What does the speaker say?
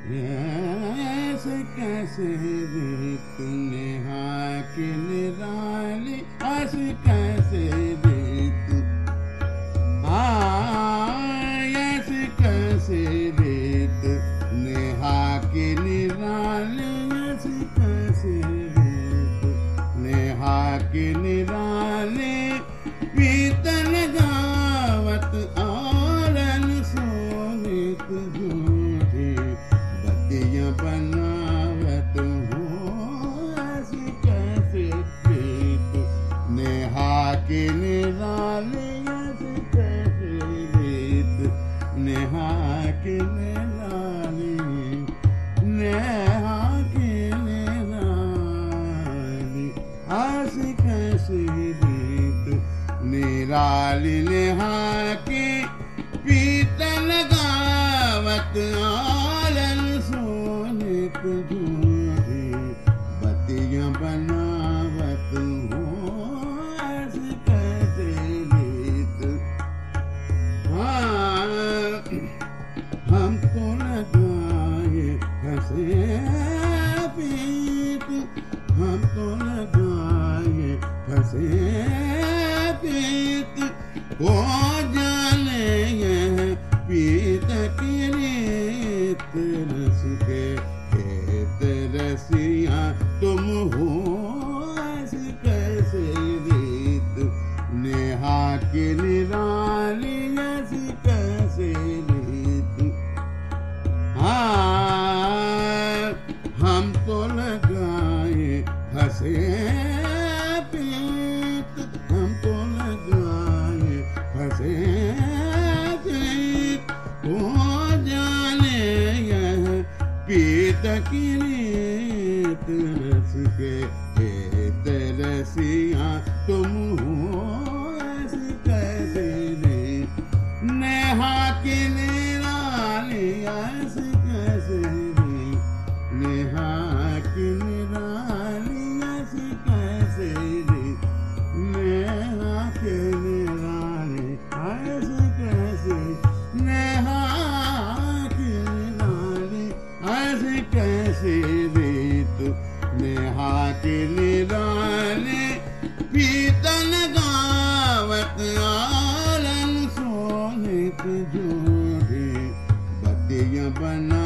ऐसे कैसे रीत नेहा की निराली, ऐसे कैसे रीत, ऐसे कैसे रीत नेहा की निराली, ऐसे कैसे रीत नेहा की निराली, पीतल गावत आरन सोनित झूठी बतियां बनावत हूँ। ऐसी कैसे रीत नेहा की निराली, ऐसी कैसे रीत नेहा की निराली, नेहा की निराली, ऐसी कैसी रीत निराली नेहा की, पीतल गावत आलन सोनित झूठी बतियां बनावत हूँ। ऐसी कैसे रीत, हम तो लगाए फंसे पीत, हम तो लगाए फंसे पीत, वो जाने यह पीत की रीत, रस के खेत रसिया तुम हो। ऐसी कैसे रीत नेहा की निराली, ऐसी कैसे रीत, हम तो लगाए फंसे पीत, हम तो लगाए फंसे पीत, वो जाने यह पीत की रीत, रस के खेत रसिया तुम हो। ऐसी कैसे रीत नेहा की निराली, ऐसी कैसे रीत नेहा की निराली, ऐसी कैसे रीत नेहा की निराली, ऐसी कैसे नेहा की निराली, ऐसी कैसे रीत नेहा की निराली, पीतल गावत आलन सोनित झूठी बतियां बना